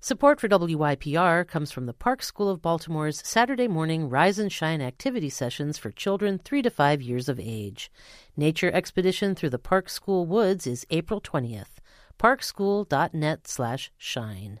Support for WYPR comes from the Park School of Baltimore's Saturday morning Rise and Shine activity sessions for children 3 to 5 years of age. Nature expedition through the Park School woods is April 20th. parkschool.net/shine.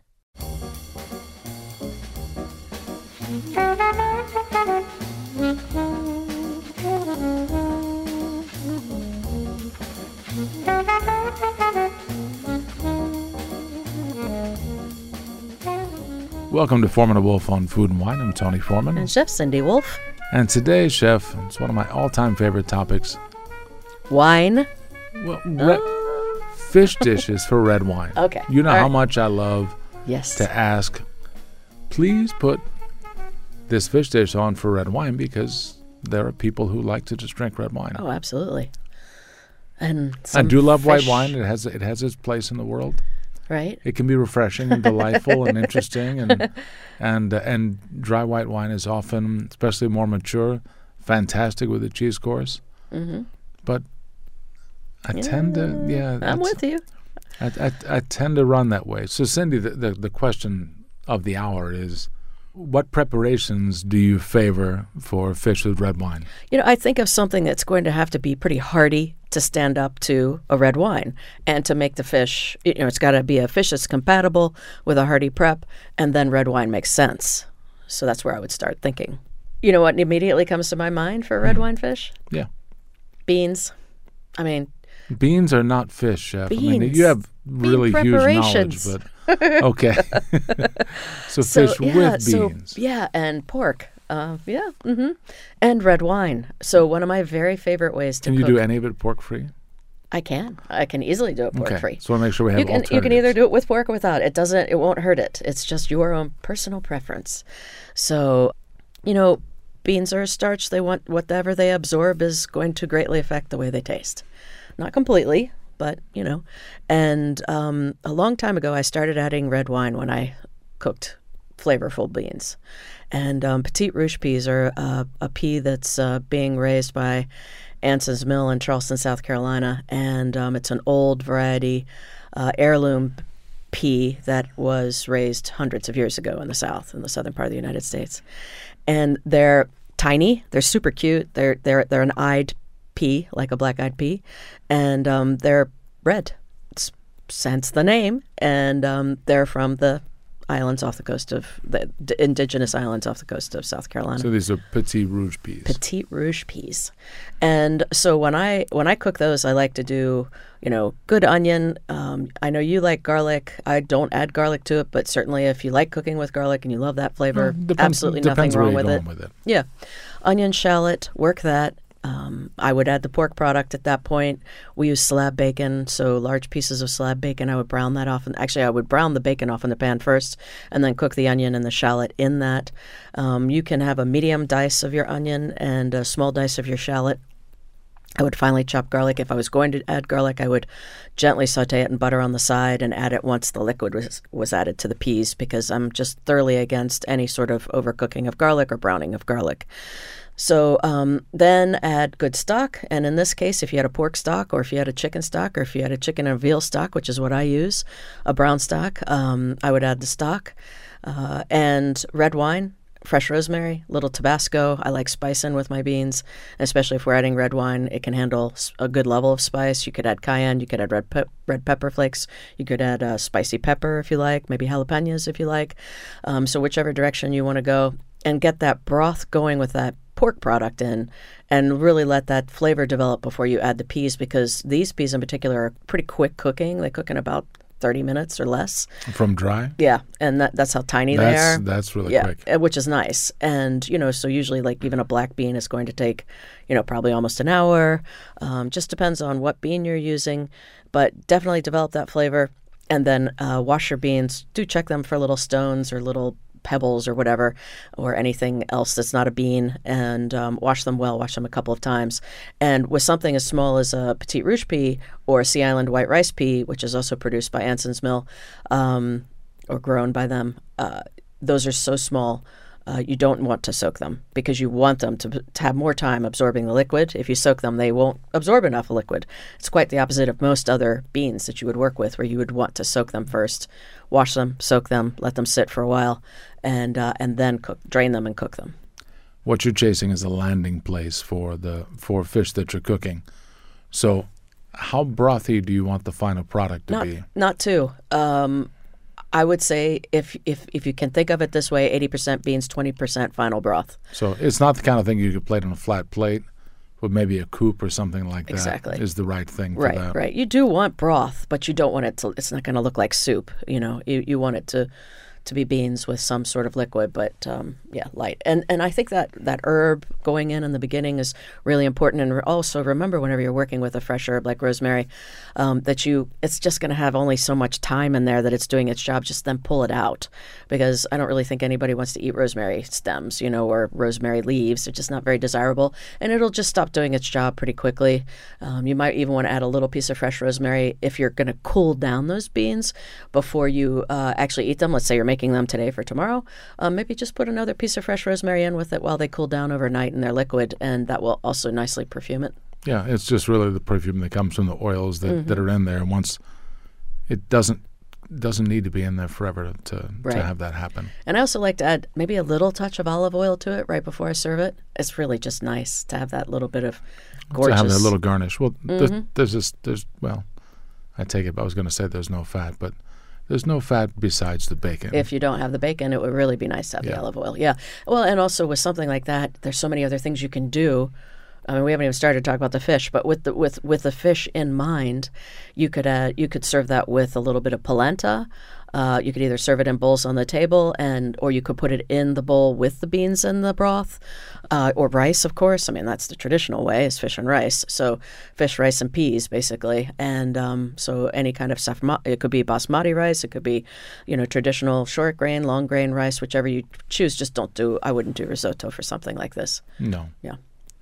Welcome to Foreman and Wolf on Food and Wine. I'm Tony Foreman. And Chef Cindy Wolf. And today, Chef, it's one of my all-time favorite topics. Wine. Well, fish dishes for red wine. Okay. You know how much I love Yes. to ask, please put this fish dish on for red wine, because there are people who like to just drink red wine. Oh, absolutely. And I do love white fish, wine. It has its place in the world. right? It can be refreshing and delightful and interesting, and dry white wine is often, especially more mature, fantastic with a cheese course. Mm-hmm. But I tend to, I'm with you. I tend to run that way. So, Cindy, the question of the hour is, what preparations do you favor for fish with red wine? I think of something that's going to have to be pretty hearty to stand up to a red wine, and to make the fish, it's got to be a fish that's compatible with a hearty prep, and then red wine makes sense. So that's where I would start thinking. You know what immediately comes to my mind for red wine fish? Yeah. Beans. I mean, beans are not fish, Chef. Beans. I mean, you have really huge knowledge, but okay. So fish with beans. And pork. And red wine. So one of my very favorite ways to Can cook. you do any of it pork-free? I can easily do it pork-free. Okay, so I want to make sure we have alternatives. You can either do it with pork or without. It won't hurt it. It's just your own personal preference. So, beans are a starch. They want whatever they absorb is going to greatly affect the way they taste. Not completely, but, And a long time ago, I started adding red wine when I cooked flavorful beans. And petite rouge peas are a pea that's being raised by Anson's Mill in Charleston, South Carolina. And it's an old variety heirloom pea that was raised hundreds of years ago in the southern part of the United States. And they're tiny. They're super cute. They're an eyed pea, like a black-eyed pea. And they're red, hence the name. And they're from the islands off the coast of the indigenous islands off the coast of South Carolina. So these are petite rouge peas. Petite rouge peas. And so when I cook those, I like to do, good onion. I know you like garlic. I don't add garlic to it, but certainly if you like cooking with garlic and you love that flavor, absolutely nothing wrong with it. Yeah. Onion, shallot, work that. I would add the pork product at that point. We use slab bacon, so large pieces of slab bacon. I would brown that off. Actually, I would brown the bacon off in the pan first and then cook the onion and the shallot in that. You can have a medium dice of your onion and a small dice of your shallot. I would finely chop garlic. If I was going to add garlic, I would gently saute it in butter on the side and add it once the liquid was added to the peas, because I'm just thoroughly against any sort of overcooking of garlic or browning of garlic. So then add good stock. And in this case, if you had a pork stock, or if you had a chicken stock, or if you had a chicken and veal stock, which is what I use, a brown stock, I would add the stock and red wine, fresh rosemary, little Tabasco. I like spice in with my beans, especially if we're adding red wine. It can handle a good level of spice. You could add cayenne. You could add red pepper flakes. You could add spicy pepper if you like, maybe jalapenos if you like. So whichever direction you want to go, and get that broth going with that pork product in, and really let that flavor develop before you add the peas, because these peas in particular are pretty quick cooking. They cook in about 30 minutes or less. From dry? Yeah, and that's how tiny they are. That's really quick. Which is nice. And, so usually like even a black bean is going to take, probably almost an hour. Just depends on what bean you're using, but definitely develop that flavor. And then wash your beans. Do check them for little stones or little pebbles or whatever, or anything else that's not a bean, and wash them well. Wash them a couple of times. And with something as small as a petite rouge pea or a Sea Island white rice pea, which is also produced by Anson's Mill or grown by them, those are so small. you don't want to soak them because you want them to have more time absorbing the liquid. If you soak them, they won't absorb enough liquid. It's quite the opposite of most other beans that you would work with, where you would want to soak them first, wash them, soak them, let them sit for a while, and then drain them and cook them. What you're chasing is a landing place for fish that you're cooking. So how brothy do you want the final product to be? Not too. I would say if you can think of it this way, 80% beans, 20% final broth. So it's not the kind of thing you could plate on a flat plate with maybe a coupe or something like that. Exactly. Is the right thing for that. Right. You do want broth, but you don't want it to, it's not going to look like soup. You want it to be beans with some sort of liquid, but light. And I think that herb going in the beginning is really important. And also remember, whenever you're working with a fresh herb like rosemary, it's just going to have only so much time in there that it's doing its job. Just then pull it out, because I don't really think anybody wants to eat rosemary stems, or rosemary leaves. They're just not very desirable, and it'll just stop doing its job pretty quickly. You might even want to add a little piece of fresh rosemary if you're going to cool down those beans before you actually eat them. Let's say you're making them today for tomorrow, maybe just put another piece of fresh rosemary in with it while they cool down overnight in their liquid, and that will also nicely perfume it. Yeah, it's just really the perfume that comes from the oils that are in there, and once it doesn't need to be in there forever to have that happen. And I also like to add maybe a little touch of olive oil to it right before I serve it. It's really just nice to have that little bit of gorgeous. To have that little garnish. Well, I take it. I was going to say there's no fat, but there's no fat besides the bacon. If you don't have the bacon, it would really be nice to have the olive oil. Yeah. Well, and also with something like that, there's so many other things you can do. I mean, we haven't even started to talk about the fish, but with the fish in mind, you could serve that with a little bit of polenta. You could either serve it in bowls on the table, or you could put it in the bowl with the beans and the broth, or rice, of course. I mean, that's the traditional way, is fish and rice. So fish, rice, and peas, basically. And so any kind of stuff. It could be basmati rice. It could be, traditional short grain, long grain rice, whichever you choose. Just I wouldn't do risotto for something like this. No. Yeah.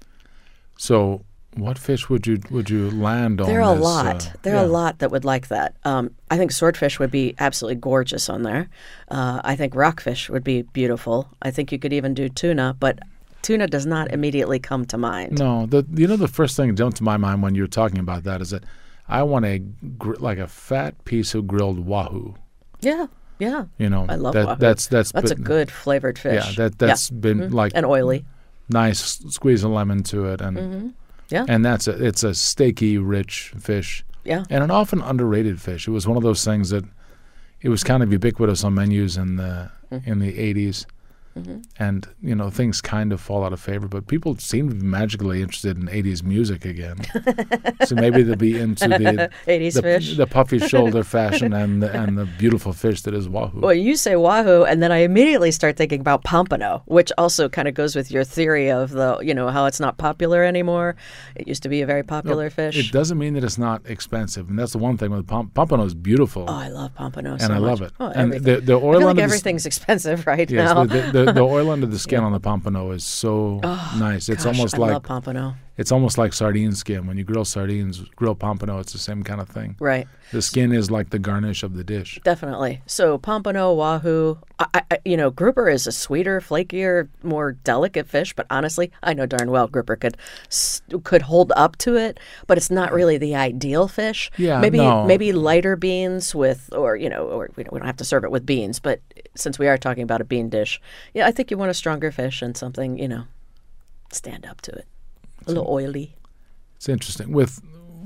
So what fish would you land on? There are a lot. There are a lot that would like that. I think swordfish would be absolutely gorgeous on there. I think rockfish would be beautiful. I think you could even do tuna, but tuna does not immediately come to mind. No, the first thing that jumped to my mind when you were talking about that is that I want a fat piece of grilled wahoo. Yeah. I love wahoo. That's a good flavored fish. Yeah, that's been like and oily. Nice squeeze of lemon to it, and and it's a steaky, rich fish. Yeah, and an often underrated fish. It was one of those things that it was kind of ubiquitous on menus in the 80s. And things kind of fall out of favor, but people seem to be magically interested in 80s music again. So maybe they'll be into the 80s fish, the puffy shoulder fashion, and the beautiful fish that is wahoo. Well, you say wahoo, and then I immediately start thinking about pompano, which also kind of goes with your theory of how it's not popular anymore. It used to be a very popular fish. It doesn't mean that it's not expensive, and that's the one thing with pompano is beautiful. Oh, I love pompano and so I much. love it. Oh, and everything. The oil I feel like under everything's expensive right yes, now. The oil under the skin on the pompano is so nice. It's almost I like love pompano. It's almost like sardine skin. When you grill sardines, grill pompano, it's the same kind of thing. Right. The skin is like the garnish of the dish. Definitely. So pompano, wahoo. Grouper is a sweeter, flakier, more delicate fish. But honestly, I know darn well grouper could hold up to it. But it's not really the ideal fish. Yeah. Maybe lighter beans or we don't have to serve it with beans. But since we are talking about a bean dish, I think you want a stronger fish and something stand up to it. A little oily. It's interesting. With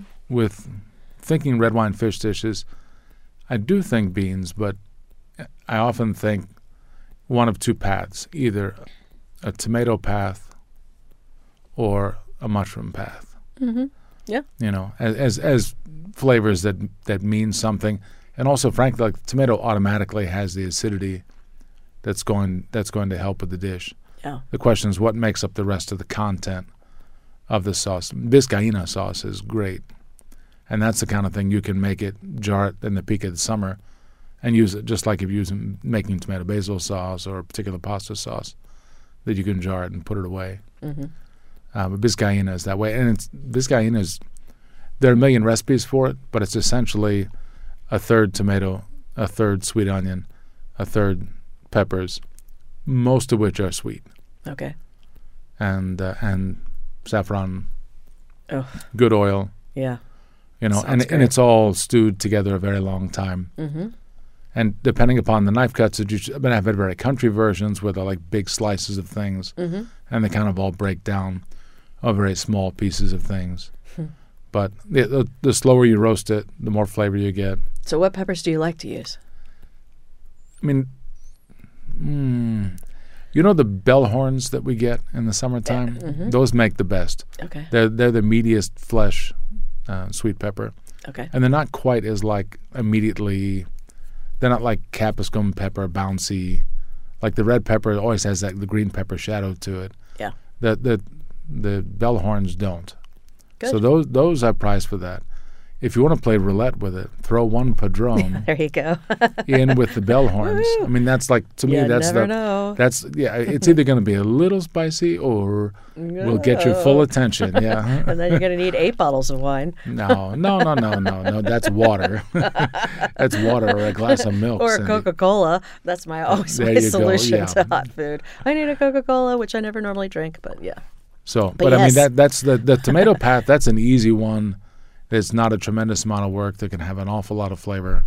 thinking red wine fish dishes, I do think beans, but I often think one of two paths, either a tomato path or a mushroom path. Mm-hmm. Yeah. As flavors that mean something. And also, frankly, like tomato automatically has the acidity that's going to help with the dish. Yeah. The question is what makes up the rest of the content of the sauce. Biscaina sauce is great, and that's the kind of thing you can make it, jar it in the peak of the summer, and use it just like if you're making tomato basil sauce or a particular pasta sauce, that you can jar it and put it away. Mm-hmm. But Biscaina is that way, and Biscaina is, there are a million recipes for it, but it's essentially a third tomato, a third sweet onion, a third peppers, most of which are sweet, Okay. and saffron, Oh, good oil, yeah. and Sounds and it's all stewed together a very long time. Mm-hmm. And depending upon the knife cuts that I've had very country versions where they're like big slices of things, Mm-hmm. and they kind of all break down are very small pieces of things. But the slower you roast it, the more flavor you get. So what peppers do you like to use? I mean, the bell horns that we get in the summertime? Mm-hmm. Those make the best. Okay. They're the meatiest flesh sweet pepper. Okay. And they're not quite as like immediately, they're not like capsicum pepper, bouncy. Like the red pepper always has the green pepper shadow to it. Yeah. The bell horns don't. Good. So those are prized for that. If you want to play roulette with it, throw one padron There you go. in with the bell horns. I mean, that's like, to me, You that's never know. that's it's either going to be a little spicy or we'll get your full attention. Yeah. And then you're going to need 8 bottles of wine. No. That's water. That's water or a glass of milk. Or Cindy. Coca-Cola. That's always There my you go, solution yeah. to hot food. I need a Coca-Cola, which I never normally drink, but yeah. So, But I mean, yes. that's the tomato path. That's an easy one. It's not a tremendous amount of work that can have an awful lot of flavor.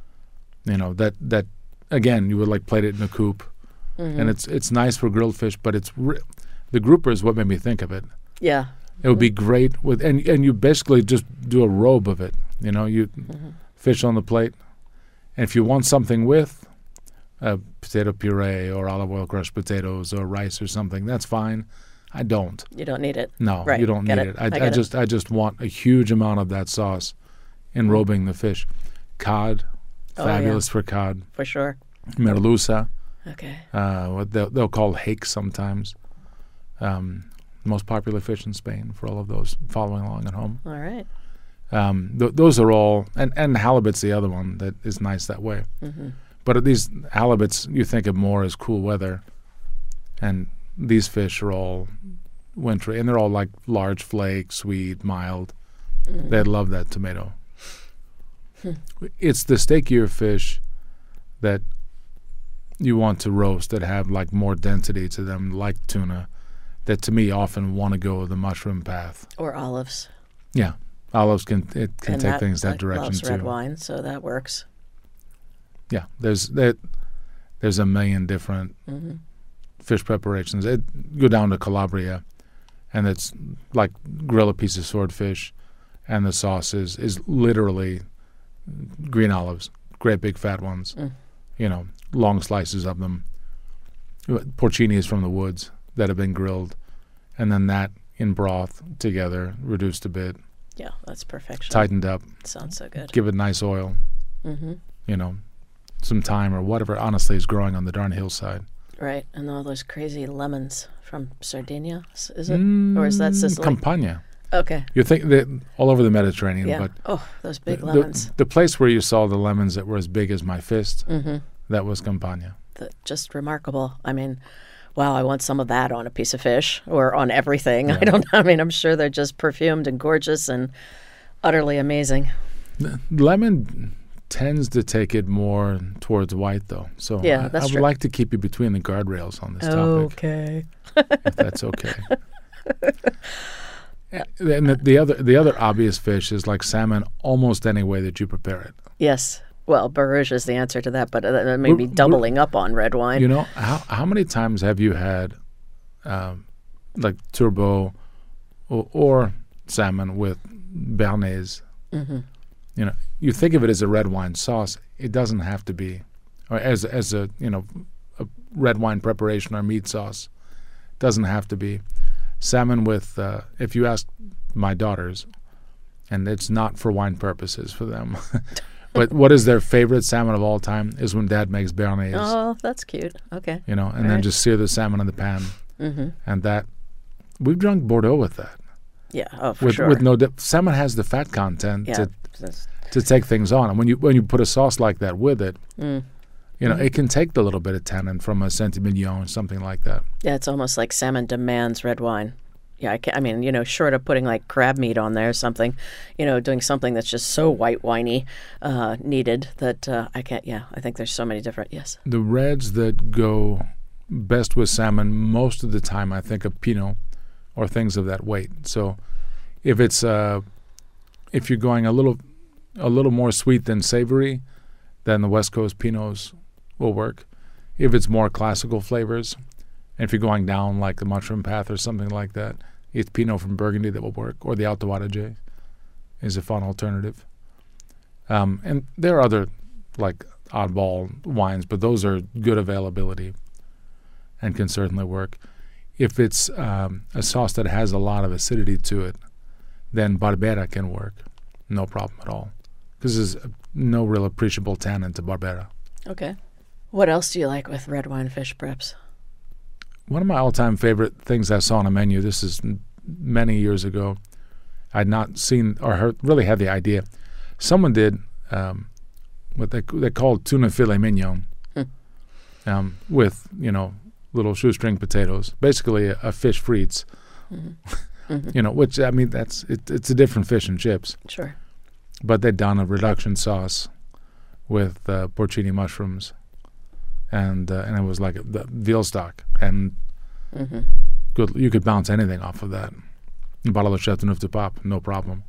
That again, you would like plate it in a coupe, and it's nice for grilled fish. But the grouper is what made me think of it. Yeah. It would be great with and you basically just do a robe of it. You fish on the plate, and if you want something with potato puree or olive oil crushed potatoes or rice or something, that's fine. I don't. You don't need it. No, Right. you don't Get need it. it. I get I just want a huge amount of that sauce enrobing the fish. Cod, Oh, fabulous for cod. For sure. Merluza, Okay. what they'll call hake sometimes. Most popular fish in Spain for all of those following along at home. All right. Those are all, and halibut's the other one that is nice that way. Mm-hmm. But these halibuts, you think of more as cool weather, and these fish are all wintry, and they're all like large flake, sweet, mild. They love that tomato. It's the steakier fish that you want to roast that have like more density to them, like tuna, that to me often want to go the mushroom path. Or olives. Yeah, olives can And take things that direction loves too. red wine, so that works. Yeah, there's a million different fish preparations. Go down to Calabria, and it's like grill a piece of swordfish, and the sauce is literally green olives, great big fat ones, long slices of them. Porcinis from the woods that have been grilled, and then that in broth together, reduced a bit, Yeah, that's perfection. tightened up, Sounds so good. give it nice oil, Mm-hmm. some thyme or whatever honestly is growing on the darn hillside. Right, and all those crazy lemons from Sardinia, is it? Or is that Sicily? Campania. Okay. You think that all over the Mediterranean, Yeah. but Oh, those big the, lemons. the place where you saw the lemons that were as big as my fist, that was Campania. Just remarkable. I mean, wow, I want some of that on a piece of fish or on everything. I don't know. I mean, I'm sure they're just perfumed and gorgeous and utterly amazing. Lemon tends to take it more towards white, though. So Yeah, that's I would true. like to keep you between the guardrails on this topic, Okay. if that's okay. And the other obvious fish is like salmon, almost any way that you prepare it. Yes. Well, Baruch is the answer to that, but that may be doubling up on red wine. You know, how many times have you had like turbot or salmon with béarnaise? Mm-hmm. You know, you think of it as a red wine sauce. It doesn't have to be, or as a a red wine preparation or meat sauce. Doesn't have to be. Salmon with, if you ask my daughters, and it's not for wine purposes for them, but what is their favorite salmon of all time is when Dad makes béarnaise. Oh, that's cute. Okay. And then Right. just sear the salmon in the pan, Mm-hmm. and that we've drunk Bordeaux with that. Yeah. Oh, for With sure. with no salmon has the fat content Yeah. to take things on, and when you put a sauce like that with it, Mm. it can take the little bit of tannin from a Saint-Emilion or something like that. Yeah, it's almost like salmon demands red wine. Yeah, I mean, short of putting like crab meat on there or something, doing something that's just so white winey needed that I can't. Yeah, I think there's so many different. Yes. The reds that go best with salmon. Most of the time, I think of Pinot or things of that weight. So if it's if you're going a little more sweet than savory, then the West Coast Pinots will work. If it's more classical flavors, and if you're going down like the Mushroom Path or something like that, it's Pinot from Burgundy that will work, or the Alto Adige is a fun alternative. And there are other like oddball wines, but those are good availability and can certainly work. If it's a sauce that has a lot of acidity to it, then Barbera can work, no problem at all, because there's no real appreciable tannin to Barbera. Okay. What else do you like with red wine fish preps? One of my all-time favorite things I saw on a menu, this is many years ago, I'd not seen or heard, really had the idea. Someone did what they called tuna filet mignon with, little shoestring potatoes, basically a fish frites, which, I mean, it's a different fish and chips. Sure. But they'd done a reduction sauce with porcini mushrooms, and it was like the veal stock, and good. You could bounce anything off of that. A bottle of Chateauneuf du Pape, no problem.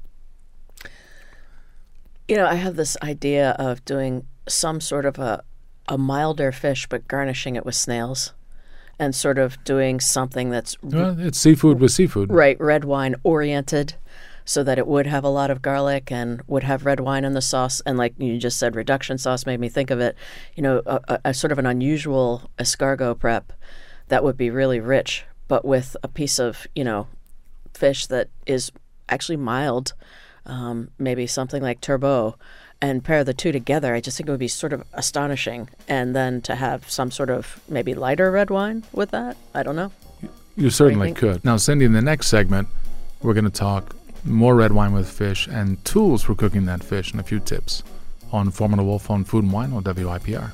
I have this idea of doing some sort of a milder fish, but garnishing it with snails, and sort of doing something that's it's seafood with seafood, right? Red wine oriented, so that it would have a lot of garlic and would have red wine in the sauce. And like you just said, reduction sauce made me think of it. A sort of an unusual escargot prep that would be really rich, but with a piece of fish that is actually mild. Maybe something like turbot, and pair the two together. I just think it would be sort of astonishing. And then to have some sort of maybe lighter red wine with that, I don't know. You certainly could. Now, Cindy, in the next segment, we're going to talk more red wine with fish and tools for cooking that fish and a few tips on Foreman and Wolf on Food and Wine on WIPR.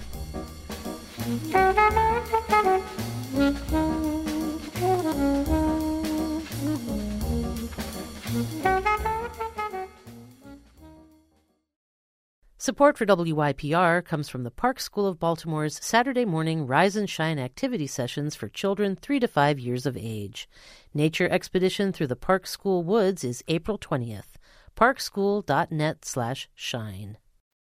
Support for WYPR comes from the Park School of Baltimore's Saturday morning Rise and Shine activity sessions for children 3 to 5 years of age. Nature expedition through the Park School woods is April 20th. parkschool.net/shine.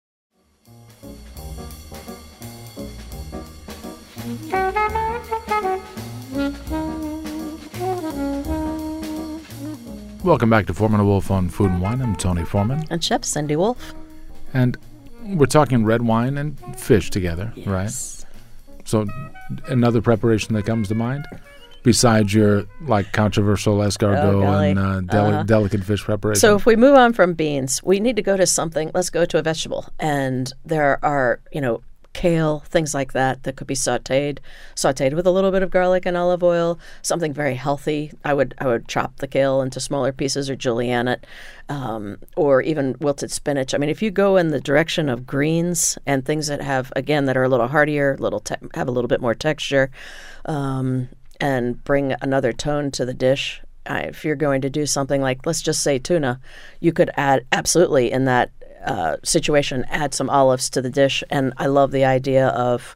Welcome back to Foreman and Wolf on Food and Wine. I'm Tony Foreman. And Chef Cindy Wolf. And we're talking red wine and fish together, yes. Right? So another preparation that comes to mind, besides your controversial escargot and delicate fish preparation. So if we move on from beans, we need to go to something. Let's go to a vegetable. And there are, kale, things like that could be sautéed with a little bit of garlic and olive oil, something very healthy. I would chop the kale into smaller pieces or julienne it, or even wilted spinach. I mean, if you go in the direction of greens and things that have, again, that are a little heartier, have a little bit more texture, and bring another tone to the dish. If you're going to do something like, let's just say tuna, you could add absolutely in that situation, add some olives to the dish, and I love the idea of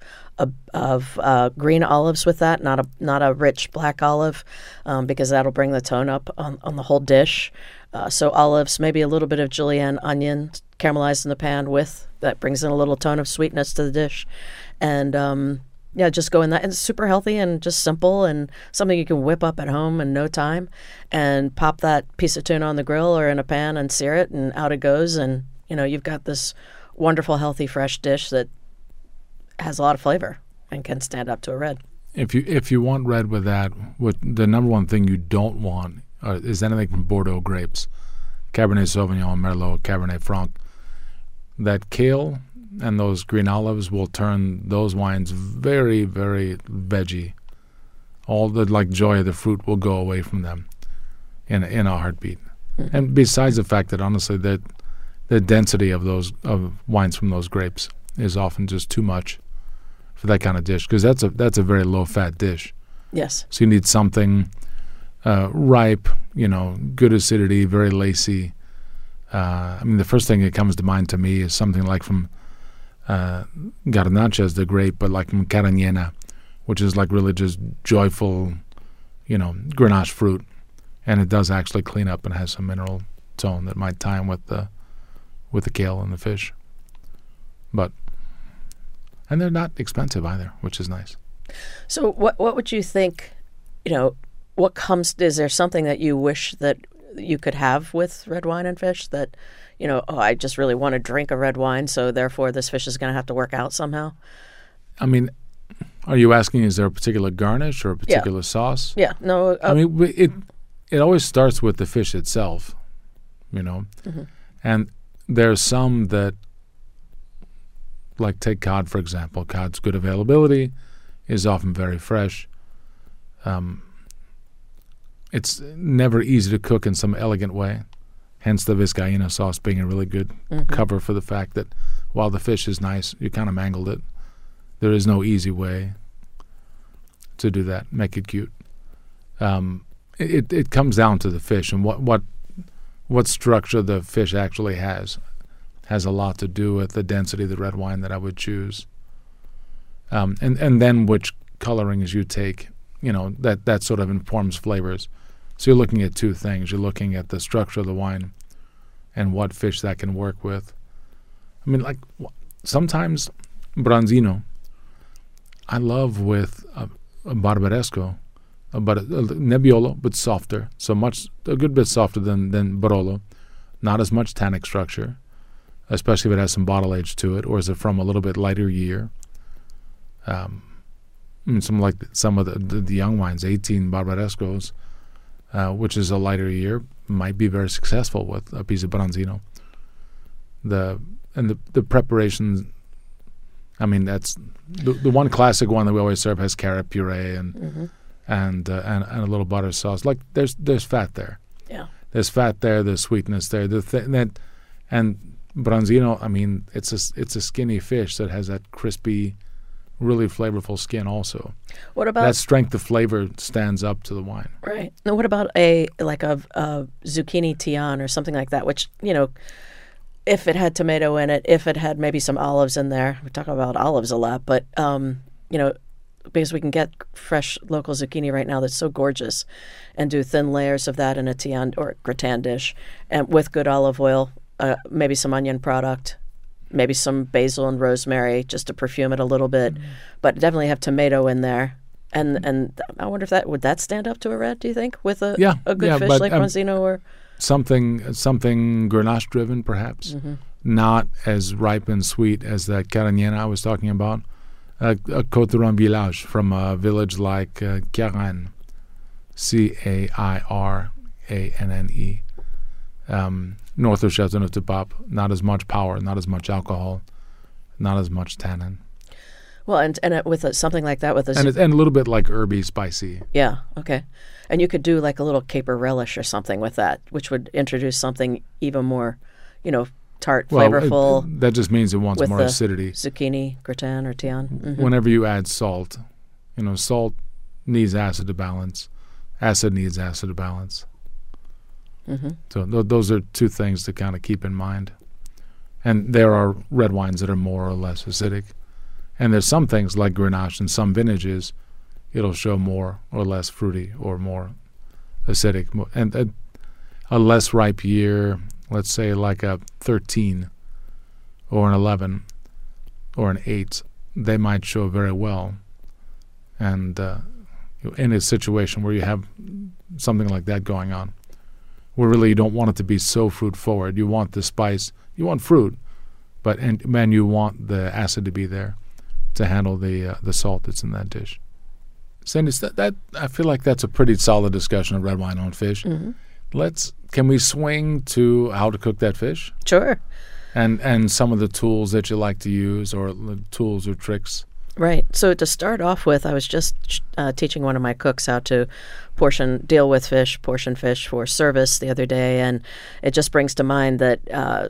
green olives with that, not a rich black olive, because that'll bring the tone up on the whole dish. So olives, maybe a little bit of julienne, onion caramelized in the pan that brings in a little tone of sweetness to the dish, and just go in that. And it's super healthy and just simple and something you can whip up at home in no time, and pop that piece of tuna on the grill or in a pan and sear it, and out it goes, and you've got this wonderful, healthy, fresh dish that has a lot of flavor and can stand up to a red. If you want red with that, the number one thing you don't want is anything from Bordeaux grapes, Cabernet Sauvignon, Merlot, Cabernet Franc. That kale and those green olives will turn those wines very, very veggie. All the joy of the fruit will go away from them in a heartbeat. Mm-hmm. And besides the fact that honestly that the density of wines from those grapes is often just too much for that kind of dish, because that's a very low fat dish. Yes. So you need something ripe, good acidity, very lacy. The first thing that comes to mind to me is something like from Garnacha is the grape, but like from Carañena, which is like really just joyful, Grenache fruit, and it does actually clean up and has some mineral tone that might tie in with the kale and the fish. And they're not expensive either, which is nice. So what would you think, what comes, is there something that you wish that you could have with red wine and fish that, I just really want to drink a red wine, so therefore this fish is going to have to work out somehow? I mean, are you asking, is there a particular garnish or a particular sauce? Yeah, no. I mean, it always starts with the fish itself, Mm-hmm. And there's some that, like take cod, for example. Cod's good availability, is often very fresh. It's never easy to cook in some elegant way, hence the Vizcaína sauce being a really good cover for the fact that while the fish is nice, you kind of mangled it. There is no easy way to do that, make it cute. It comes down to the fish and what structure the fish actually has a lot to do with the density of the red wine that I would choose. And then which colorings you take, that sort of informs flavors. So you're looking at two things. You're looking at the structure of the wine and what fish that can work with. I mean, like sometimes Branzino, I love with a Barbaresco, but a Nebbiolo, but softer. So a good bit softer than Barolo. Not as much tannic structure, especially if it has some bottle age to it, or is it from a little bit lighter year? Some of the young wines, 18 Barbarescos, which is a lighter year, might be very successful with a piece of Branzino. The preparations, I mean, that's the one classic one that we always serve has carrot puree and a little butter sauce. Like there's fat there. Yeah. There's fat there. There's sweetness there. And Branzino, I mean, it's a skinny fish that has that crispy, really flavorful skin also. What about that strength of flavor stands up to the wine? Right. Now, what about a zucchini tian or something like that, which, if it had tomato in it, if it had maybe some olives in there. We talk about olives a lot, but because we can get fresh local zucchini right now that's so gorgeous, and do thin layers of that in a tian or gratin dish, and with good olive oil, maybe some onion product, maybe some basil and rosemary just to perfume it a little bit, but definitely have tomato in there. And I wonder if would that stand up to a red, do you think, with a good fish like Branzino or something Grenache driven perhaps, not as ripe and sweet as that Caragnena I was talking about. A Côte-du-Rhône village from a village like Caranne, Cairane, north of Châteauneuf-du-Pape. Not as much power, not as much alcohol, not as much tannin. Well, and with something like that, with and a little bit like herby, spicy. Yeah, okay. And you could do like a little caper relish or something with that, which would introduce something even more, tart, flavorful. That just means it wants more acidity. Zucchini, gratin, or tian. Whenever you add salt, salt needs acid to balance. Acid needs acid to balance. So those are two things to kind of keep in mind. And there are red wines that are more or less acidic. And there's some things like Grenache and some vintages, it'll show more or less fruity or more acidic. And a less ripe year, let's say like a 13 or an 11 or an 8, they might show very well. And in a situation where you have something like that going on, where really you don't want it to be so fruit forward. You want the spice, you want fruit, but you want the acid to be there to handle the salt that's in that dish. Sandy, that I feel like that's a pretty solid discussion of red wine on fish. Can we swing to how to cook that fish? Sure. And some of the tools that you like to use, or tools or tricks. Right. So to start off with, I was just teaching one of my cooks how to portion fish for service the other day, and it just brings to mind that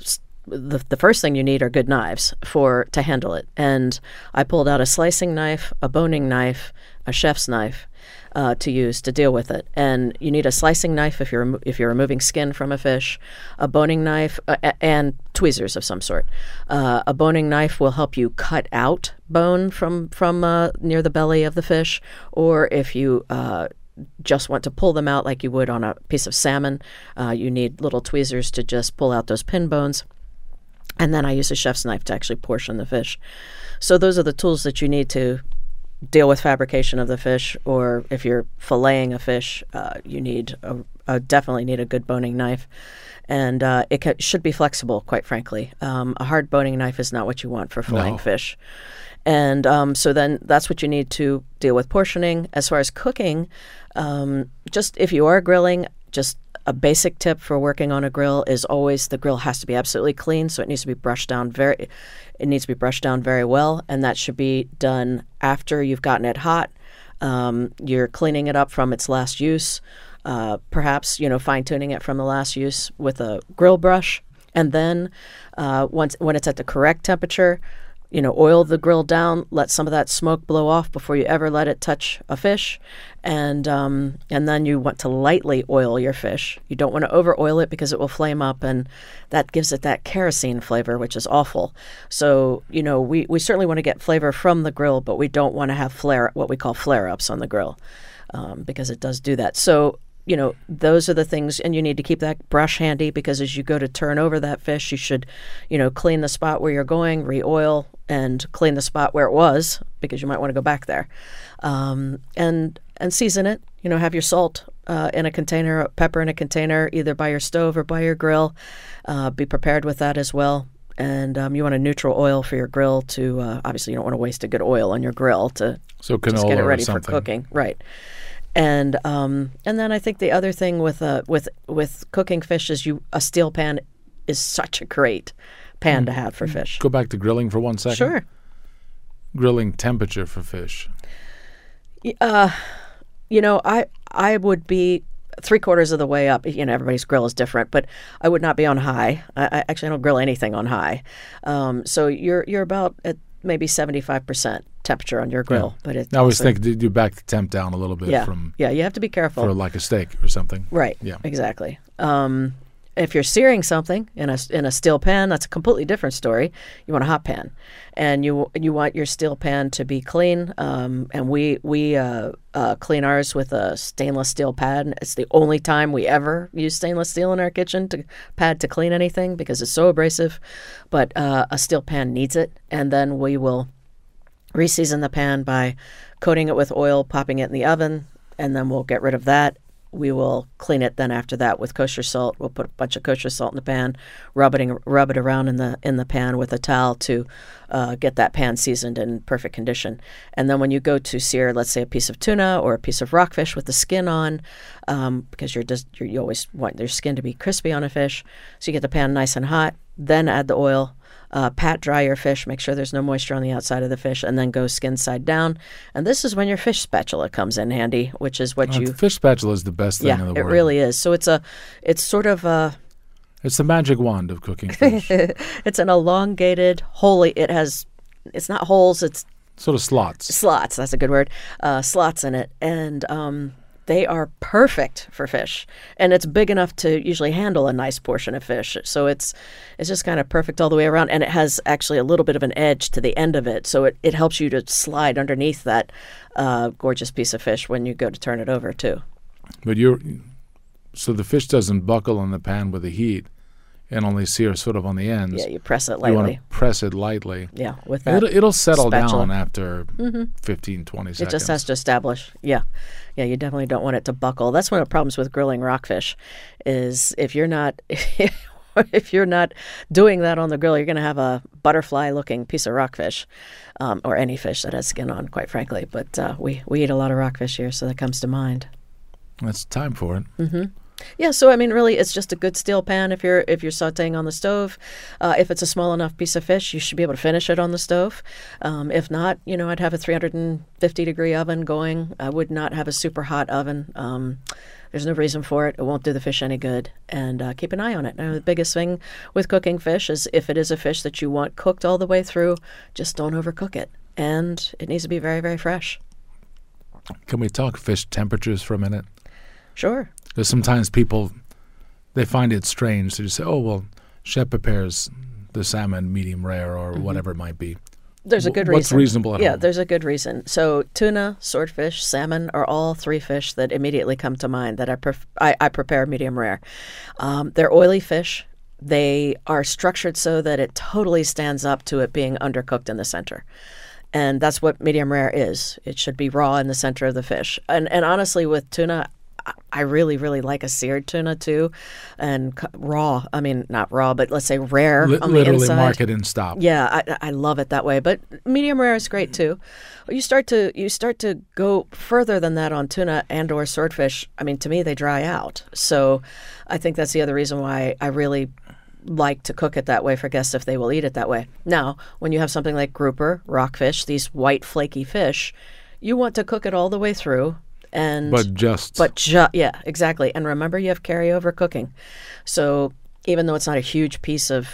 the first thing you need are good knives to handle it. And I pulled out a slicing knife, a boning knife, a chef's knife to use to deal with it. And you need a slicing knife if you're removing skin from a fish, a boning knife, and tweezers of some sort. A boning knife will help you cut out bone from near the belly of the fish, or if you just want to pull them out like you would on a piece of salmon, you need little tweezers to just pull out those pin bones. And then I use a chef's knife to actually portion the fish. So those are the tools that you need to deal with fabrication of the fish. Or if you're filleting a fish, you need definitely need a good boning knife. And should be flexible, quite frankly. A hard boning knife is not what you want for filleting fish. And so then that's what you need to deal with portioning. As far as cooking, just if you are grilling, just a basic tip for working on a grill is always the grill has to be absolutely clean, so it needs to be brushed down very well, and that should be done after you've gotten it hot. You're cleaning it up from its last use, perhaps fine-tuning it from the last use with a grill brush, and then when it's at the correct temperature, oil the grill down, let some of that smoke blow off before you ever let it touch a fish. And then you want to lightly oil your fish. You don't want to over oil it because it will flame up, and that gives it that kerosene flavor, which is awful. So, we certainly want to get flavor from the grill, but we don't want to have what we call flare-ups on the grill, because it does do that. So, those are the things, and you need to keep that brush handy, because as you go to turn over that fish, you should, clean the spot where you're going, re-oil, and clean the spot where it was, because you might want to go back there, and season it. Have your salt in a container, pepper in a container, either by your stove or by your grill. Be prepared with that as well. And you want a neutral oil for your grill to, obviously you don't want to waste a good oil on your grill to just get it ready for cooking. Right. And then I think the other thing with cooking fish is a steel pan is such a great pan to have for fish. Go back to grilling for 1 second. Sure. Grilling temperature for fish. I would be 3/4 of the way up. Everybody's grill is different, but I would not be on high. I actually don't grill anything on high. So you're about at maybe 75% temperature on your grill. Yeah. But I always think you back the temp down a little bit you have to be careful. For like a steak or something. Right. Yeah. Exactly. If you're searing something in a steel pan, that's a completely different story. You want a hot pan, and you want your steel pan to be clean. And we clean ours with a stainless steel pad. It's the only time we ever use stainless steel in our kitchen to clean anything, because it's so abrasive. But a steel pan needs it, and then we will reseason the pan by coating it with oil, popping it in the oven, and then we'll get rid of that. We will clean it then after that with kosher salt. We'll put a bunch of kosher salt in the pan, rub it around in the pan with a towel to get that pan seasoned in perfect condition. And then when you go to sear, let's say a piece of tuna or a piece of rockfish with the skin on, because you always want your skin to be crispy on a fish, so you get the pan nice and hot. Then add the oil. Pat dry your fish, make sure there's no moisture on the outside of the fish, and then go skin side down. And this is when your fish spatula comes in handy, which is what The fish spatula is the best thing in the world. Yeah, it really is. So it's sort of it's the magic wand of cooking fish. It's an elongated, it's not holes, it's sort of slots. Slots, that's a good word. Slots in it. And they are perfect for fish, and it's big enough to usually handle a nice portion of fish. So it's just kind of perfect all the way around, and it has actually a little bit of an edge to the end of it, so it helps you to slide underneath that gorgeous piece of fish when you go to turn it over too. But so the fish doesn't buckle in the pan with the heat and only sear sort of on the ends. Yeah, you press it lightly. You want to press it lightly. Yeah, with that it'll settle spatula down after 15, 20 seconds. It just has to establish. Yeah, you definitely don't want it to buckle. That's one of the problems with grilling rockfish, is if you're not doing that on the grill, you're going to have a butterfly-looking piece of rockfish, or any fish that has skin on, quite frankly. But we eat a lot of rockfish here, so that comes to mind. It's time for it. Mm-hmm. Yeah, so I mean, really, it's just a good steel pan if you're sautéing on the stove. If it's a small enough piece of fish, you should be able to finish it on the stove. If not, I'd have a 350-degree oven going. I would not have a super hot oven. There's no reason for it. It won't do the fish any good. And keep an eye on it. Now, the biggest thing with cooking fish is if it is a fish that you want cooked all the way through, just don't overcook it. And it needs to be very, very fresh. Can we talk fish temperatures for a minute? Sure. Because sometimes people, they find it strange to just say, oh, well, chef prepares the salmon medium rare or whatever it might be. There's a good reason. What's reasonable at home? Yeah, there's a good reason. So tuna, swordfish, salmon are all three fish that immediately come to mind that I prepare medium rare. They're oily fish. They are structured so that it totally stands up to it being undercooked in the center. And that's what medium rare is. It should be raw in the center of the fish. And honestly, with tuna, I really, really like a seared tuna too, and raw. I mean, not raw, but let's say rare on the inside. Literally mark it and stop. Yeah, I love it that way. But medium rare is great too. You start to go further than that on tuna and or swordfish. I mean, to me, they dry out. So I think that's the other reason why I really like to cook it that way for guests if they will eat it that way. Now, when you have something like grouper, rockfish, these white flaky fish, you want to cook it all the way through. Yeah, exactly. And remember, you have carryover cooking. So even though it's not a huge piece of,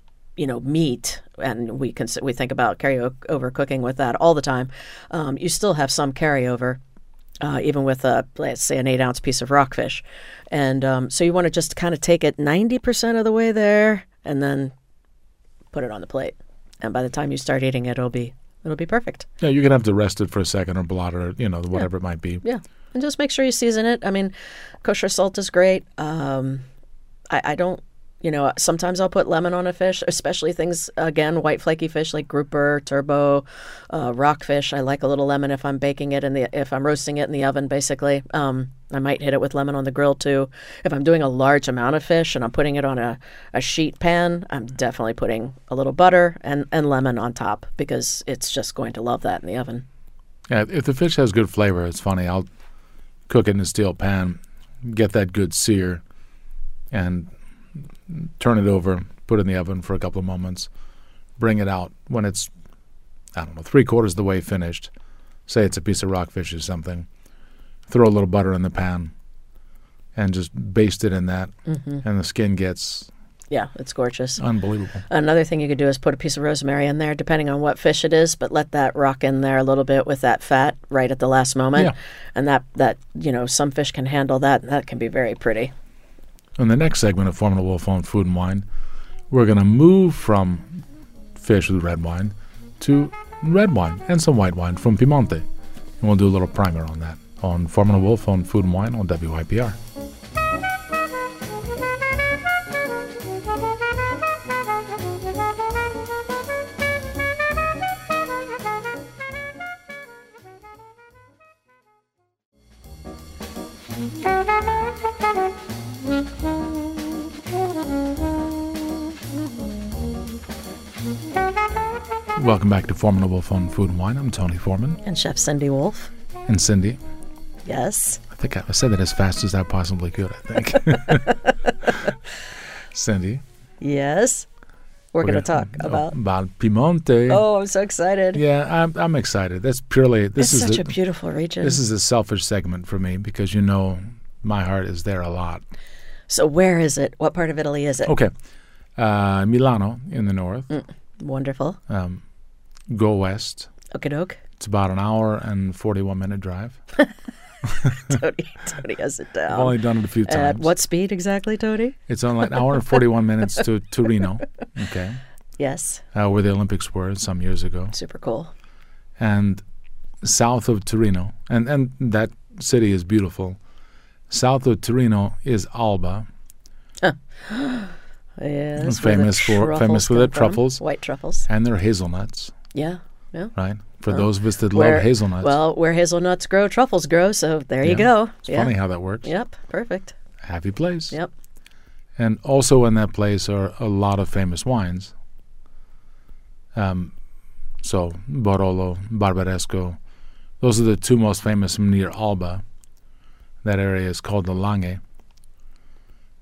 meat, and we think about carryover cooking with that all the time, you still have some carryover, even with let's say an 8-ounce piece of rockfish. And so you want to just kind of take it 90% of the way there, and then put it on the plate. And by the time you start eating it, it'll be perfect. Yeah, you're going to have to rest it for a second or blot it or, whatever it might be. Yeah. And just make sure you season it. I mean, kosher salt is great. I don't, sometimes I'll put lemon on a fish, especially things, again, white flaky fish like grouper, turbo, rockfish. I like a little lemon if I'm baking it if I'm roasting it in the oven, basically. I might hit it with lemon on the grill too. If I'm doing a large amount of fish and I'm putting it on a sheet pan, I'm definitely putting a little butter and lemon on top because it's just going to love that in the oven. Yeah, if the fish has good flavor, it's funny. I'll cook it in a steel pan, get that good sear, and turn it over, put it in the oven for a couple of moments, bring it out when it's, 3/4 of the way finished. Say it's a piece of rockfish or something. Throw a little butter in the pan and just baste it in that, and the skin gets... Yeah, it's gorgeous. Unbelievable. Another thing you could do is put a piece of rosemary in there, depending on what fish it is, but let that rock in there a little bit with that fat right at the last moment. Yeah. And that some fish can handle that, and that can be very pretty. In the next segment of Foreman & Wolf on Food and Wine, we're going to move from fish with red wine to red wine and some white wine from Piemonte. And we'll do a little primer on that on Foreman & Wolf on Food and Wine on WYPR. Welcome back to Foreman & Wolf on Food and Wine. I'm Tony Foreman. And Chef Cindy Wolf. And Cindy. Yes. I think I said that as fast as I possibly could, I think. Cindy. Yes. We're going to talk about Piemonte. Oh, I'm so excited. Yeah, I'm excited. That's purely... It's such a beautiful region. This is a selfish segment for me because my heart is there a lot. So where is it? What part of Italy is it? Okay. Milano in the north. Wonderful. Go west. Okie doke. It's about an hour and 41-minute drive. Tony has it down. I've only done it a few times. At what speed exactly, Tony? It's only an hour and 41 minutes to Torino. Okay. Yes. Where the Olympics were some years ago. Super cool. And south of Torino, and that city is beautiful. South of Torino is Alba. Yes, famous for their truffles, white truffles, and their hazelnuts. Yeah. Right. For those of us that love hazelnuts. Well, where hazelnuts grow, truffles grow. So there you go. It's funny how that works. Yep. Perfect. Happy place. Yep. And also in that place are a lot of famous wines. So Barolo, Barbaresco, those are the two most famous near Alba. That area is called the Langhe.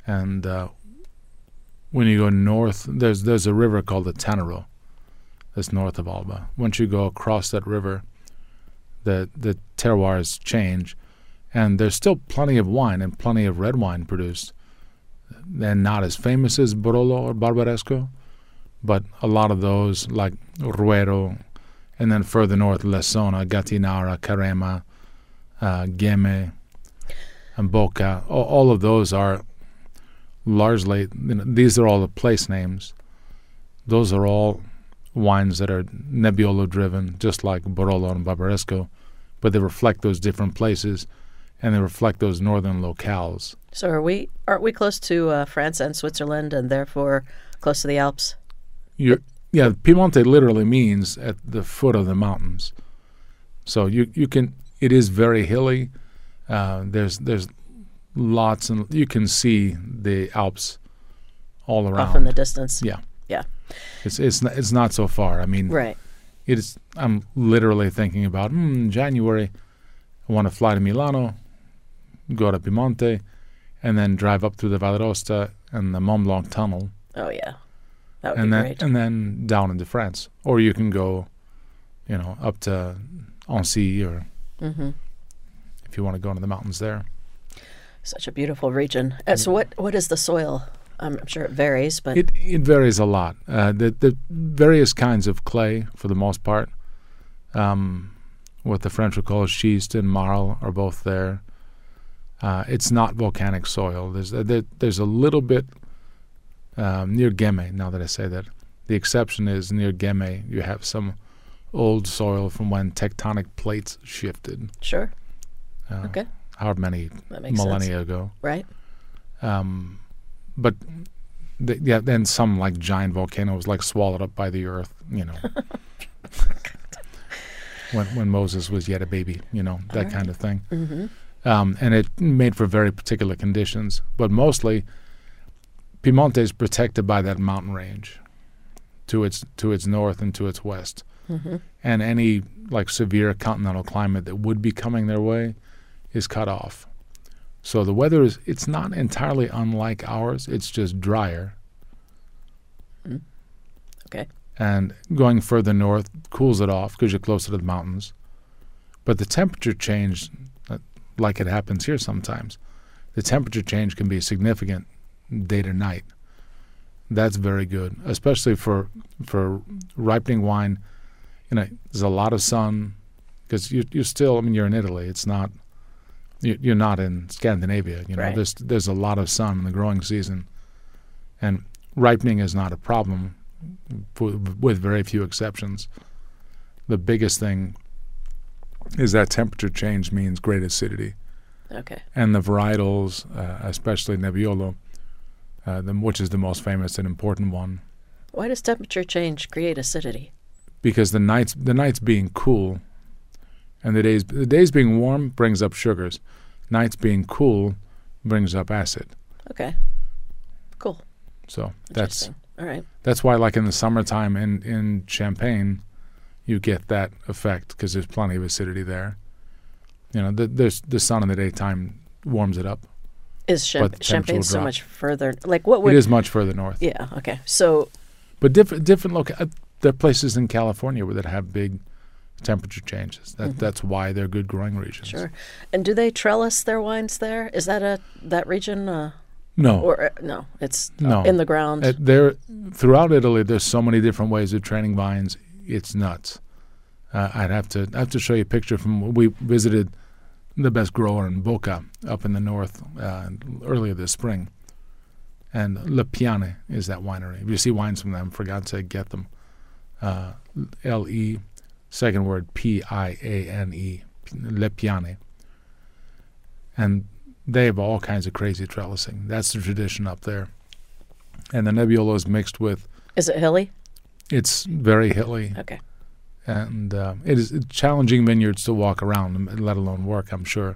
And when you go north, there's a river called the Tanaro that's north of Alba. Once you go across that river, the terroirs change, and there's still plenty of wine and plenty of red wine produced. And not as famous as Barolo or Barbaresco, but a lot of those, like Ruero, and then further north, Lessona, Gattinara, Carema, Gemme, and Boca. All of those are largely, these are all the place names. Those are all wines that are Nebbiolo-driven, just like Barolo and Barbaresco, but they reflect those different places, and they reflect those northern locales. So aren't we close to France and Switzerland, and therefore close to the Alps? Yeah, Piemonte literally means at the foot of the mountains. So you can. It is very hilly. There's lots, and you can see the Alps all around. Off in the distance. Yeah. Yeah. It's not so far. I mean, right. I'm literally thinking about January. I want to fly to Milano, go to Piemonte, and then drive up through the Valle d'Aosta and the Mont Blanc tunnel. Oh yeah, that would be great. And then down into France, or you can go, up to Annecy, or if you want to go into the mountains there. Such a beautiful region. So what is the soil? I'm sure it varies, but it varies a lot. The various kinds of clay, for the most part. What the French would call schist and marl are both there. It's not volcanic soil. There's a little bit near Gemme, now that I say that. The exception is near Gemme, you have some old soil from when tectonic plates shifted. Sure. Okay. However many millennia ago. Right. But then some like giant volcano was like swallowed up by the earth, when Moses was yet a baby, that kind of thing. Mm-hmm. And it made for very particular conditions. But mostly, Piemonte is protected by that mountain range to its north and to its west. Mm-hmm. And any like severe continental climate that would be coming their way is cut off. So the weather it's not entirely unlike ours. It's just drier. Mm. Okay. And going further north cools it off because you're closer to the mountains. But the temperature change, like it happens here sometimes, the temperature change can be significant day to night. That's very good, especially for ripening wine. There's a lot of sun because you're still, you're in Italy. It's not, you're not in Scandinavia. Right. There's a lot of sun in the growing season, and ripening is not a problem with very few exceptions. The biggest thing is that temperature change means great acidity. Okay. And the varietals, especially Nebbiolo, which is the most famous and important one. Why does temperature change create acidity? Because the nights being cool, and the days being warm brings up sugars. Nights being cool brings up acid. Okay. Cool. So that's all right. That's why, like in the summertime in Champagne, you get that effect because there's plenty of acidity there. There's the sun in the daytime warms it up. Is Champagne so much further? Like what would? It is much further north. Yeah. Okay. So. But different there are places in California that have big temperature changes. That's why they're good growing regions. Sure. And do they trellis their wines there? Is that that region? No. Or no, it's no. In the ground. Throughout Italy, there's so many different ways of training vines. It's nuts. I'd have to show you a picture from we visited the best grower in Boca up in the north earlier this spring. And Le Piane is that winery. If you see wines from them, for God's sake, get them. L-E, second word, P-I-A-N-E, Le Piane. And they have all kinds of crazy trellising. That's the tradition up there. And the Nebbiolo is mixed with... Is it hilly? It's very hilly. Okay. And it is challenging vineyards to walk around, let alone work, I'm sure.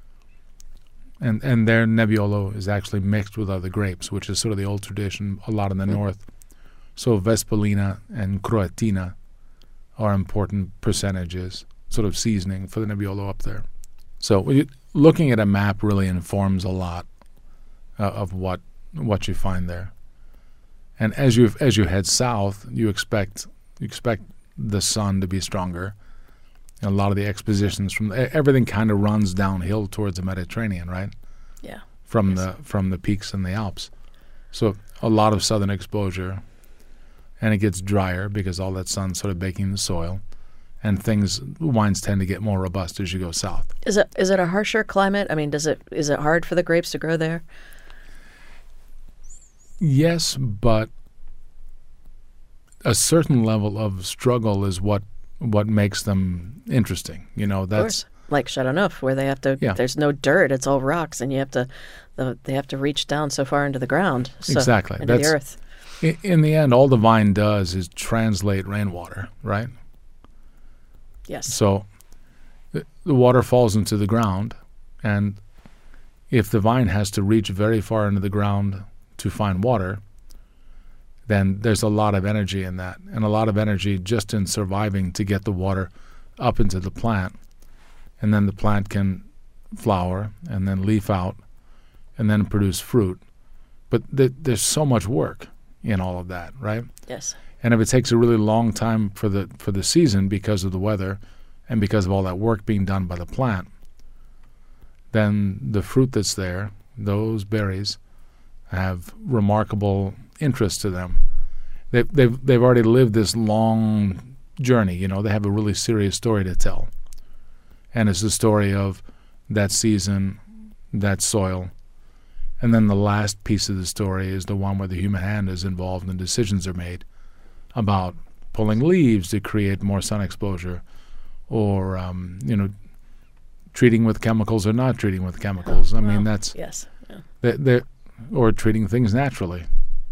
And their Nebbiolo is actually mixed with other grapes, which is sort of the old tradition, a lot in the north. So Vespolina and Croatina are important percentages, sort of seasoning for the Nebbiolo up there. So looking at a map really informs a lot of what what you find there. And as you head south, you expect the sun to be stronger. And a lot of the expositions everything kind of runs downhill towards the Mediterranean, right? Yeah. From the peaks in the Alps. So a lot of southern exposure, and it gets drier because all that sun's sort of baking the soil, and wines tend to get more robust as you go south. Is it a harsher climate? I mean, is it hard for the grapes to grow there? Yes, but a certain level of struggle is what makes them interesting. That's like Chateauneuf, where they have to. Yeah. There's no dirt; it's all rocks, and they have to reach down so far into the ground. Exactly. Into the earth. In the end, all the vine does is translate rainwater, right? Yes. So the water falls into the ground, and if the vine has to reach very far into the ground to find water, then there's a lot of energy in that, and a lot of energy just in surviving to get the water up into the plant. And then the plant can flower and then leaf out and then produce fruit. But there's so much work in all of that, right? Yes. And if it takes a really long time for the season because of the weather and because of all that work being done by the plant, then the fruit that's there, those berries, have remarkable interest to them. They've already lived this long journey. They have a really serious story to tell, and it's the story of that season, that soil, and then the last piece of the story is the one where the human hand is involved and decisions are made about pulling leaves to create more sun exposure, or treating with chemicals or not treating with chemicals. I mean, that's yes, yeah. Or treating things naturally.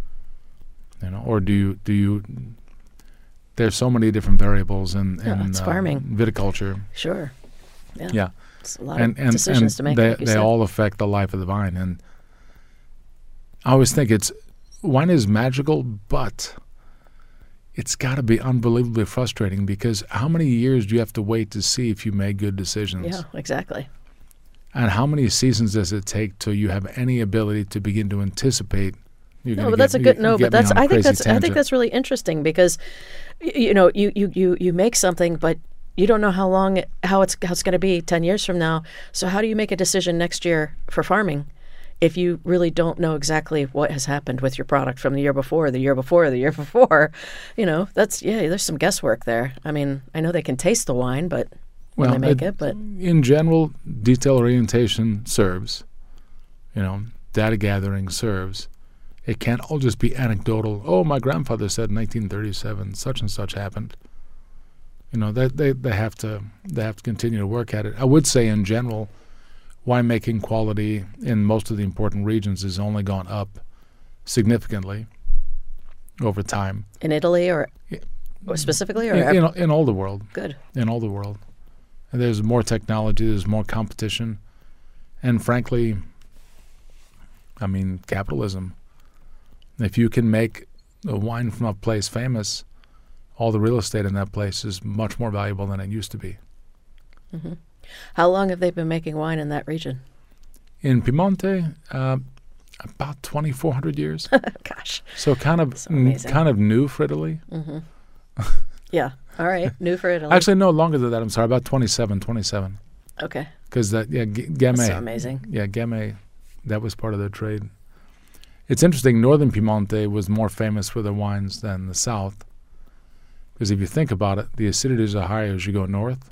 Or do you? There's so many different variables in farming, viticulture. Sure. Yeah. It's a lot of decisions to make. They all affect the life of the vine, and I always think wine is magical, but it's got to be unbelievably frustrating because how many years do you have to wait to see if you made good decisions? Yeah, exactly. And how many seasons does it take till you have any ability to begin to anticipate? I think that's really interesting because, you make something, but you don't know how it's going to be 10 years from now. So how do you make a decision next year for farming if you really don't know exactly what has happened with your product from the year before, the year before, the year before? There's some guesswork there. I mean, I know they can taste the wine, but when they make it, but in general, detail orientation serves. Data gathering serves. It can't all just be anecdotal. Oh, my grandfather said in 1937 such and such happened. They have to continue to work at it. I would say in general, winemaking quality in most of the important regions has only gone up significantly over time. In Italy or specifically, or in all the world. Good. In all the world, and there's more technology. There's more competition, and frankly, I mean capitalism. If you can make a wine from a place famous, all the real estate in that place is much more valuable than it used to be. Mm-hmm. How long have they been making wine in that region? In Piemonte, about 2,400 years. Gosh. So kind of new for Italy. Mm-hmm. Yeah. All right. New for Italy. Actually, no, longer than that. I'm sorry, about 27. Okay. Because Gamay. That's so amazing. Yeah, Gamay, that was part of their trade. It's interesting, northern Piemonte was more famous for their wines than the south. Because if you think about it, the acidities are higher as you go north.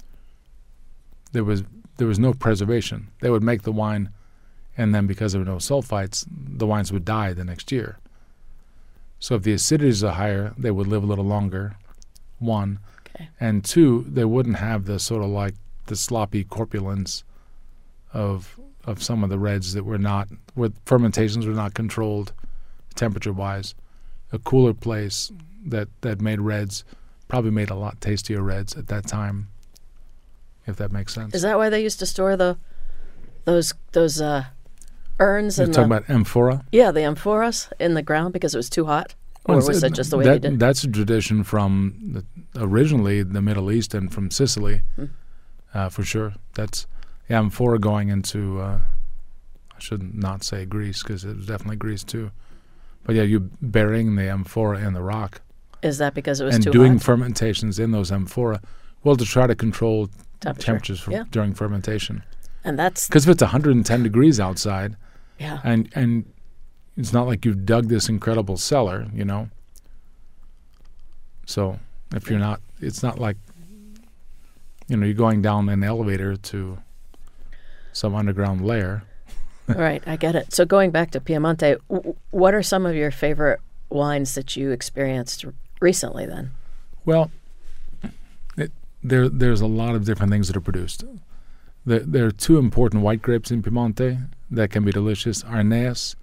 There was no preservation. They would make the wine, and then because there were no sulfites, the wines would die the next year. So if the acidities are higher, they would live a little longer, one. Okay. And two, they wouldn't have the sort of like the sloppy corpulence of some of the reds that where fermentations were not controlled temperature-wise. A cooler place that made reds probably made a lot tastier reds at that time, if that makes sense. Is that why they used to store those urns? You're talking about amphora? Yeah, the amphoras in the ground because it was too hot? Or was that just the way they did? That's a tradition from originally the Middle East and from Sicily, for sure. That's amphora going into I should not say Greece because it was definitely Greece too. But yeah, you burying the amphora in the rock. Is that because it was and too doing hot? fermentations in those amphora, well, to try to control temperatures Yeah. during fermentation. And that's Because if it's 110 degrees outside, yeah. and it's not like you've dug this incredible cellar, you know. So if you're not, it's not like, you know, you're going down an elevator to some underground lair. Right, I get it. So going back to Piemonte, what are some of your favorite wines that you experienced recently then? Well, there's a lot of different things that are produced. There are two important white grapes in Piemonte that can be delicious. Arneis,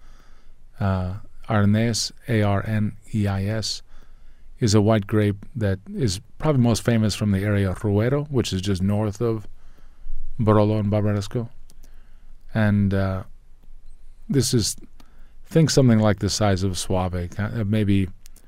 Arneis, is a white grape that is probably most famous from the area of Ruero, which is just north of Barolo and Barbaresco. And this is, think something like the size of Suave, maybe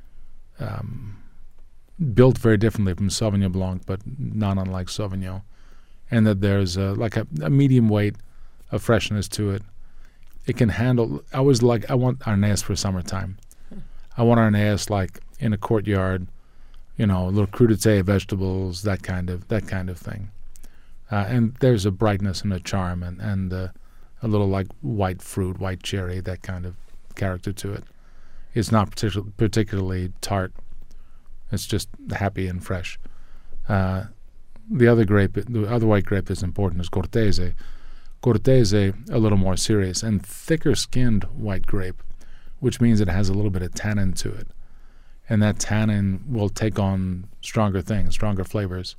built very differently from Sauvignon Blanc, but not unlike Sauvignon. And that there's like a medium weight of freshness to it. It can handle, I want Arneis for summertime. I want Arneis like in a courtyard, you know, a little crudité, vegetables, that kind of thing. And there's a brightness and a charm and a little like white fruit, white cherry, that kind of character to it. It's not particularly tart. It's just happy and fresh. The other white grape that's important is Cortese. Cortese, a little more serious and thicker-skinned white grape, which means it has a little bit of tannin to it. And that tannin will take on stronger things, stronger flavors.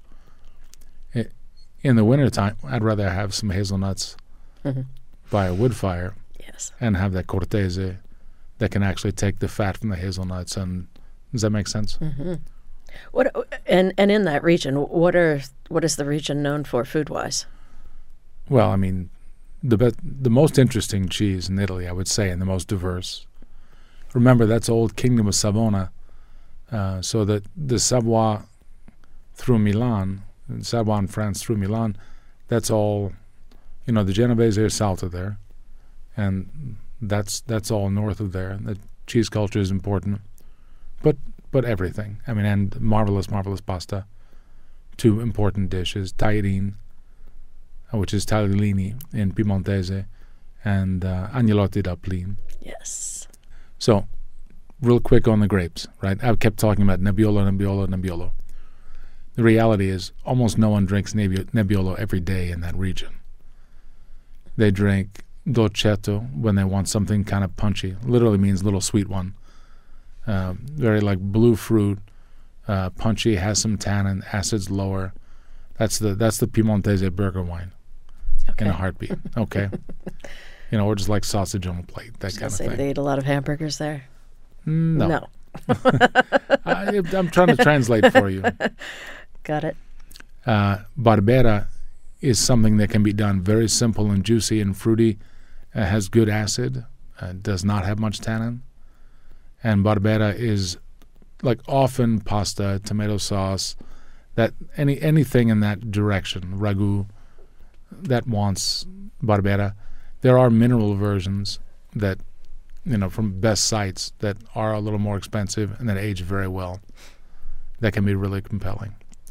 In the wintertime, I'd rather have some hazelnuts by a wood fire and have that Cortese that can actually take the fat from the hazelnuts. And does that make sense? Mm-hmm. What and in that region, what is the region known for food-wise? Well, I mean, the most interesting cheese in Italy, I would say, and the most diverse. Remember, that's old Kingdom of Savona. So that the Savoie through Milan, Savoie in France through Milan, that's all, you know, the Genovese are south of there, and that's all north of there. The cheese culture is important, but everything. I mean, and marvelous pasta. Two important dishes: tagliatine, which is tagliolini in Piemontese, and agnolotti da plin. Yes. So, real quick on the grapes, right? I've kept talking about Nebbiolo. The reality is almost no one drinks Nebbiolo every day in that region. They drink Dolcetto when they want something kind of punchy. Literally means little sweet one. Very like blue fruit, punchy, has some tannin, acid's lower. That's the Piemontese burger wine in a heartbeat. Okay. You know, or just like sausage on a plate, that kind of thing. They eat a lot of hamburgers there? No. I'm trying to translate for you. Got it. Barbera is something that can be done very simple and juicy and fruity. Has good acid. Does not have much tannin. And Barbera is like often pasta, tomato sauce, that anything in that direction, ragu, that wants Barbera. There are mineral versions that, you know, from best sites that are a little more expensive and that age very well. That can be really compelling.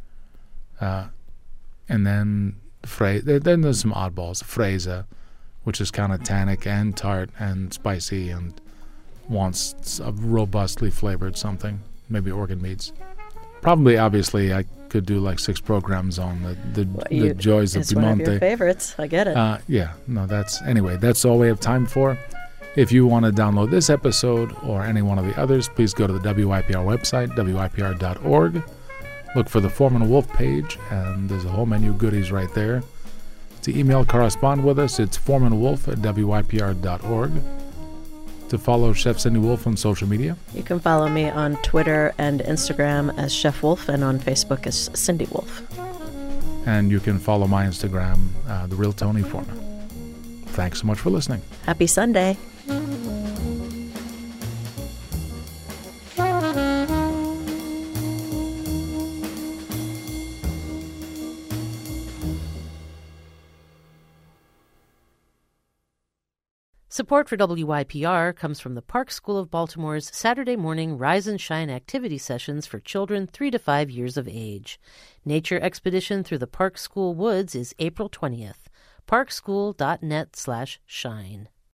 And then then there's some oddballs. Freisa, which is kind of tannic and tart and spicy and wants a robustly flavored something, maybe organ meats. Probably, obviously, I could do like 6 programs on the joys of Piemonte. It's one of your favorites. I get it. That's all we have time for. If you want to download this episode or any one of the others, please go to the WYPR website, wypr.org. Look for the Foreman Wolf page, and there's a whole menu of goodies right there. To email, correspond with us, it's foremanwolf@wypr.org. To follow Chef Cindy Wolf on social media, you can follow me on Twitter and Instagram as Chef Wolf and on Facebook as Cindy Wolf. And you can follow my Instagram, The Real Tony Foreman. Thanks so much for listening. Happy Sunday. Support for WYPR comes from the Park School of Baltimore's Saturday morning Rise and Shine activity sessions for children 3 to 5 years of age. Nature expedition through the Park School woods is April 20th. parkschool.net/shine.